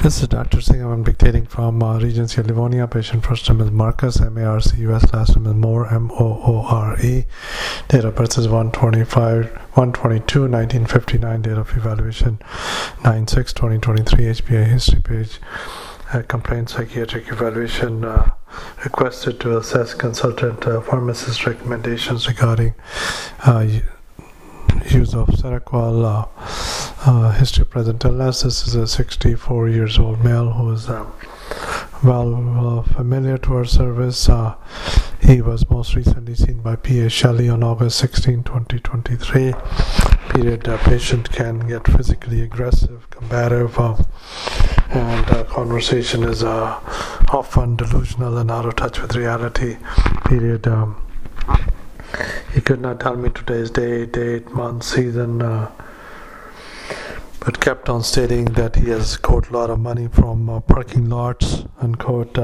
This is Dr. Singh. I'm dictating from Regency Livonia. Patient first name is Marcus, M-A-R-C-U-S. Last name is Moore, M-O-O-R-E. Date of birth is 1/22/1959. Date of evaluation 9/6/2023. HBA history page. Complaint psychiatric evaluation requested to assess consultant pharmacist recommendations regarding use of Seroquel. History of present illness. This is a 64 years old male who is familiar to our service. He was most recently seen by P.A. Shelley on August 16, 2023. Period. Patient can get physically aggressive, combative, and conversation is often delusional and out of touch with reality. Period. He could not tell me today's date, month, season, but kept on stating that he has, quote, a lot of money from parking lots, unquote.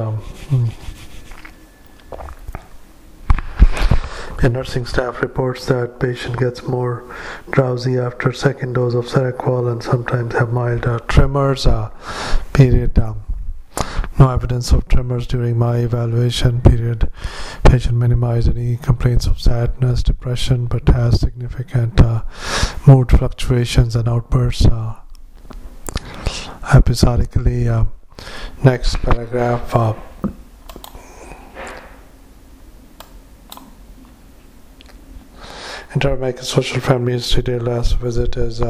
The nursing staff reports that patient gets more drowsy after second dose of Seroquel and sometimes have mild tremors. Period. No evidence of tremors during my evaluation. Period. Patient minimized any complaints of sadness, depression, but has significant mood fluctuations and outbursts episodically. Next paragraph. Inter-American Social Family History Day. Last visit is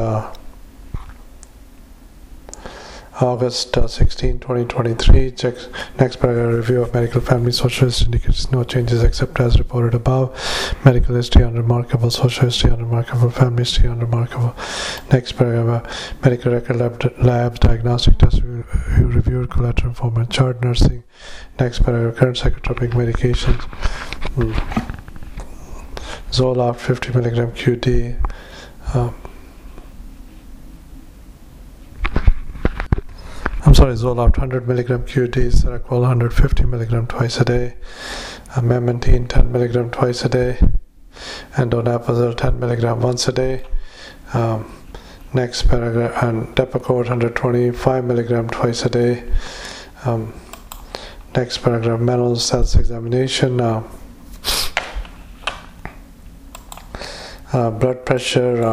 August 16, 2023. Next paragraph. Review of medical family social history indicates no changes except as reported above. Medical history unremarkable. Social history unremarkable. Family history unremarkable. Next paragraph. Medical record labs, diagnostic tests reviewed, collateral format chart, nursing. Next paragraph. Current psychotropic medications. Zoloft 50 mg QD. Zoloft 100 mg QD, Seroquel 150 mg twice a day, Memantine 10 mg twice a day, and Donepezil 10 mg once a day. Next paragraph, and Depakote 125 mg twice a day. Next paragraph, mental self examination. Blood pressure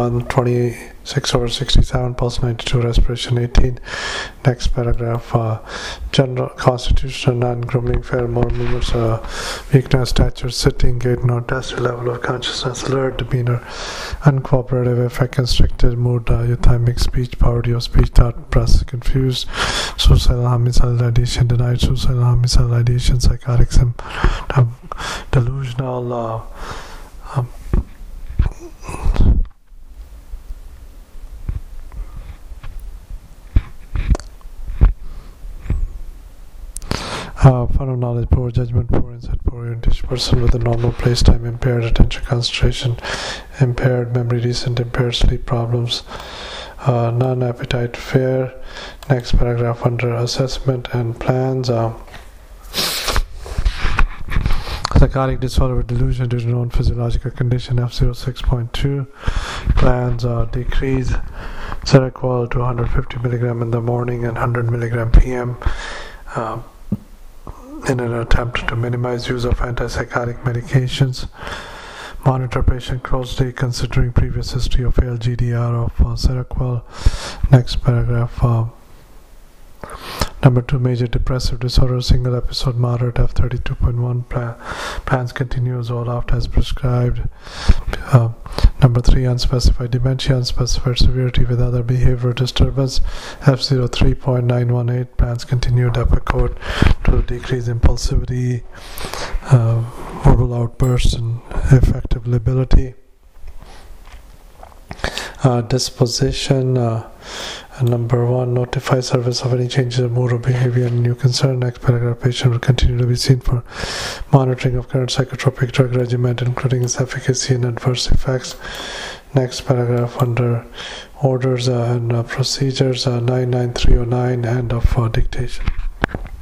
126/67, pulse 92, respiration 18. Next paragraph, general constitutional non-grooming, fair motor movements, weakness, stature, sitting, gait, no test, level of consciousness, alert, demeanor, uncooperative, affect, constricted, mood, euthymic, speech, poverty of speech, thought, process, confused, suicidal, homicidal ideation, denied suicidal, homicidal ideation, psychotic, delusional, fun of knowledge, poor judgment, poor insight, poor orientation, person with a normal place time, impaired attention concentration, impaired memory, recent impaired sleep problems, non-appetite, fair. Next paragraph, under assessment and plans. Psychotic disorder with delusion due to known physiological condition, F06.2. Plans decrease Seroquel to 150 mg in the morning and 100 mg p.m. In an attempt to minimize use of antipsychotic medications. Monitor patient closely considering previous history of failed GDR of Seroquel. Next paragraph. Number 2, major depressive disorder, single episode, moderate, F32.1. Plans continue, Zoloft as prescribed. Number 3, unspecified dementia, unspecified severity with other behavioral disturbance, F03.918. Plans continue, Depakote to decrease impulsivity, verbal outbursts, and affective lability. Disposition. Number 1, notify service of any changes in mood or behavior and new concern. Next paragraph, patient will continue to be seen for monitoring of current psychotropic drug regimen, including its efficacy and adverse effects. Next paragraph, under orders and procedures, 99309, end of dictation.